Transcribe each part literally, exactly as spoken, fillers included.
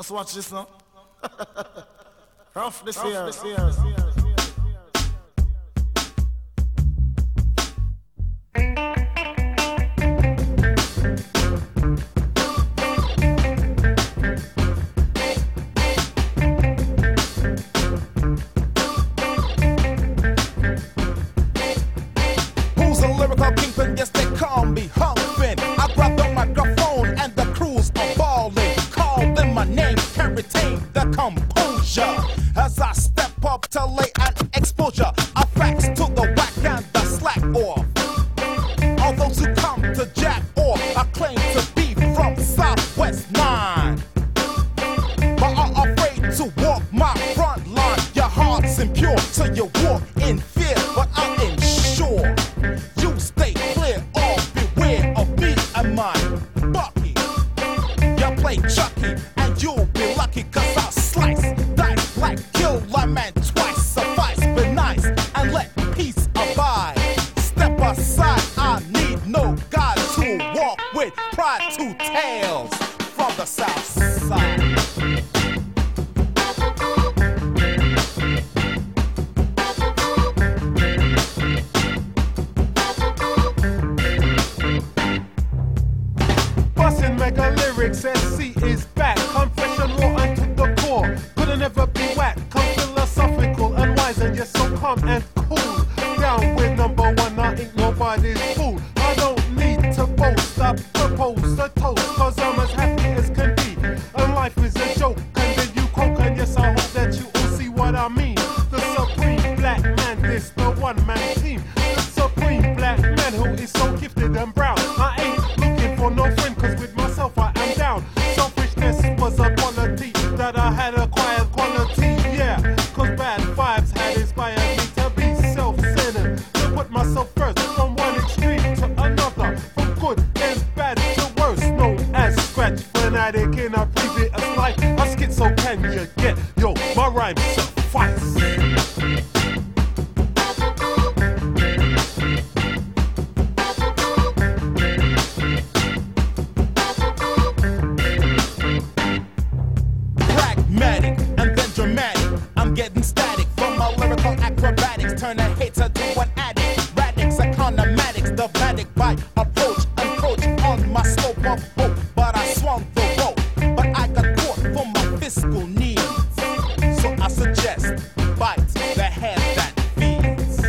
Let's watch this now. Rough this Rough year. this year. Who's a lyrical kingpin? Yes, they call me Humpin'. I grab the microphone and the crews are ballin'. Call them my name, can retain the composure. As I step up to lay an exposure, I fax to the whack and the slack off. All those who come to jack off, I claim to be from Southwest nine, but are afraid to walk my front line. Your heart's impure, so you walk in fear, but I'll ensure you stay clear or beware of me and my Bucky. You play Chucky and you'll be lucky, cause I'll slice, dice like Killer Man twice. Suffice, be nice and let peace abide. Step aside, I need no God to walk with pride. Two tales from the south side. Bussin' mega lyrics, S C is back. Confession raw and to the core. Couldn't never be whack. Come philosophical and wise, and you're so calm and cool. Down with number one, I ain't nobody's fool. I don't need to boast, I propose a toast, cause I'm as happy as can be. And life is a joke, and then you croak, and yes, I hope that you all see what I mean. The supreme black man, this the one man team. The supreme black man who is so gifted and brown. I ain't looking for no friend, cause with myself I am down. Selfishness was a quality that I had acquired quality, yeah. Cause bad vibes had inspired me to be self-centered, to put myself first from one extreme to another, from good and bad to worse, known as scratch fanatic in a previous life. A schizo can you get? Yo, my rhymes suffice. Pragmatic and then dramatic. I'm getting static from my lyrical acrobatics. Turn a hater to an addict. Radix, economatics, the vadic by approach, encroach on my slope of hope. But I swung the rope, but I got caught for my fiscal needs. So I suggest bite the hand that feeds.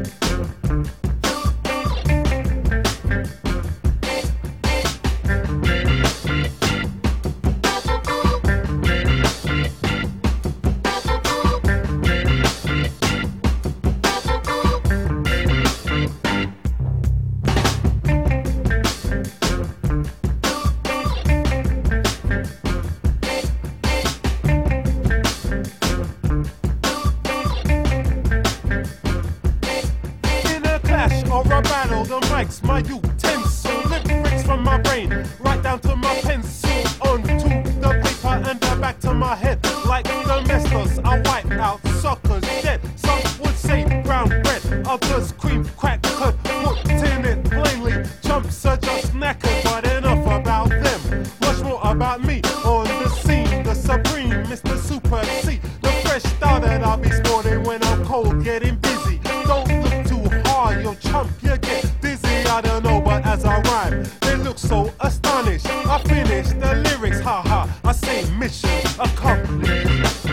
In a clash or a battle, the mic's my utensil. Lyrics from my brain, right down to my pencil. Onto the paper and then back to my head. Like domestos, I wipe out suckers dead. Some would say brown bread, others cream crack cut. Put in it plainly, chumps are just knackered. But enough about them, much more about me. On the scene, the supreme Mister Super C. The fresh style that I'll be sporting when I'm cold, getting busy. Don't look too hard, yo chump, you get dizzy. I don't know, but as I rhyme, they look so astonished. I finish the lyrics, haha. I say mission accomplished.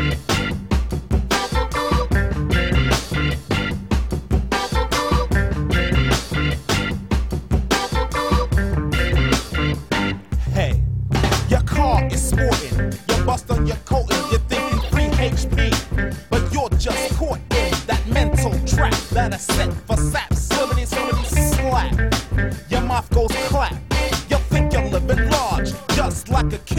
Hey, your car is sporting, you bust on your coat and you're thinking three H P, but you're just caught in that mental trap that is set for sap, slimmity, slimmity, slap. Your mouth goes clap, you think you're living large, just like a kid.